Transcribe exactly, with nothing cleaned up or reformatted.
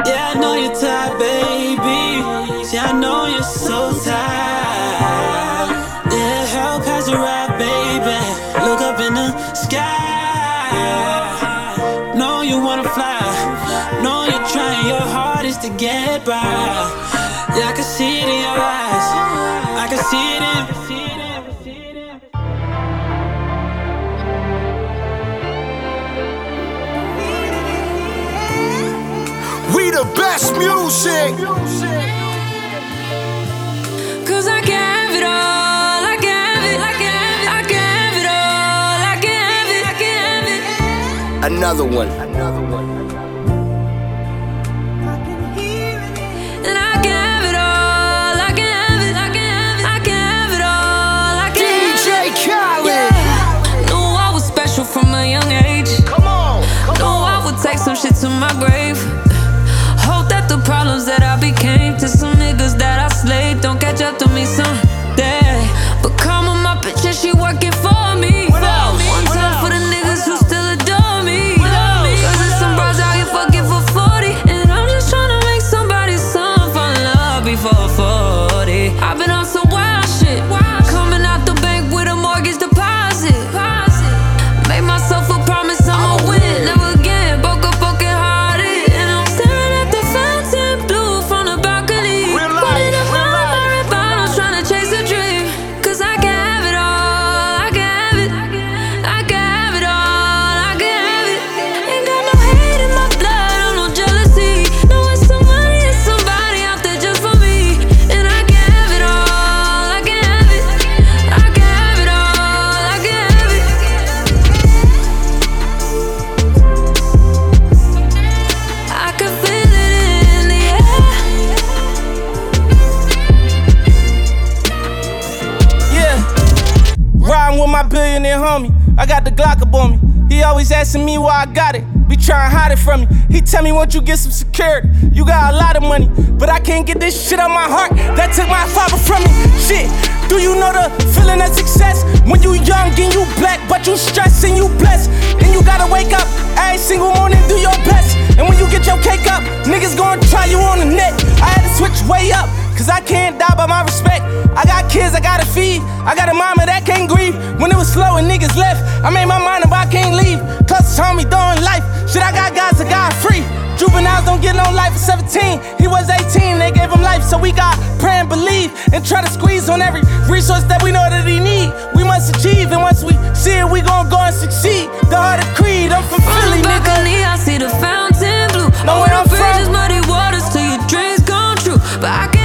Yeah, I know you're tired, baby. See, I know you're so tired. Yeah, help has arrived, baby. Look up in the sky. Know you wanna fly. Know you're trying your hardest to get by. Yeah, I can see it in your eyes. I can see it in. We the best music. Cause I can have it all, I can have it, I can have it, I can have it all, I can have it, I can have it. Another one. Another one. And I can have it all, I can have it, I can have it, I can have it all, I can have it. D J Khaled. Yeah. Knew I was special from a young age. Come on, come Knew on. I would take some shit to my grave. Hope that the problems that I became to some niggas that I slayed don't catch up to me someday. But come on, my bitch, and she working for me. What else? One What time else? for the niggas who still adore me. What else? Cause there's some bros out here fucking for forty, and I'm just trying to make somebody's son fall in love before forty. I've been on some wild shit, coming out the bank with a mortgage deposit. Made myself a promise I'ma win, never again. Broke up, broken hearted, and I'm staring at the fountain blue from the balcony. Real life, Putting up real my life. red bottles, trying to chase a dream. Cause I can have it all, I can have it. I can have it all, I can have it. Ain't got no hate in my blood, or no jealousy. No, it's somebody, it's somebody out there just for me. And I can have it all, I can have it. I can have it all, I can have it. I can feel it in the air. Yeah, riding with my billionaire homie. I got the Glock up on me. He always asking me why I got it. Be trying to hide it from me. He tell me once you get some security, you got a lot of money, but I can't get this shit out my heart. That took my father from me. Shit, do you know the feeling of success when you young and you black, but you stressed and you blessed, and you gotta wake up every single morning, do your best. And when you get your cake up, niggas gonna try you on the net. I had to switch way up, cause I can't die by my respect. I got kids I gotta feed, I got a mama that can't grieve. When it was slow and niggas left, I made my mind up, I can't leave. Cause told me doing life, shit I got guys that got free. Juveniles don't get no life at seventeen, he was eighteen, they gave him life. So we got pray and believe, and try to squeeze on every resource that we know that he need. We must achieve, and once we see it, we gon' go and succeed. The heart of Creed, I'm from Philly, From the nigga. balcony, I see the fountain blue. Know Over where I'm the bridges, from? muddy waters till your dreams come true. But I